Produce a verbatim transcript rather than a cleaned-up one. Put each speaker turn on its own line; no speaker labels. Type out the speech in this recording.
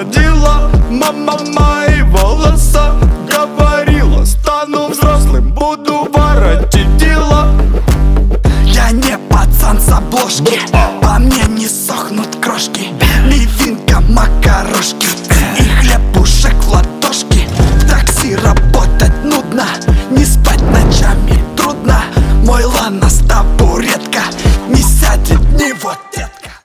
водила. Мама мои волоса говорила: стану взрослым, буду воротить дела.
Я не пацан с обложки,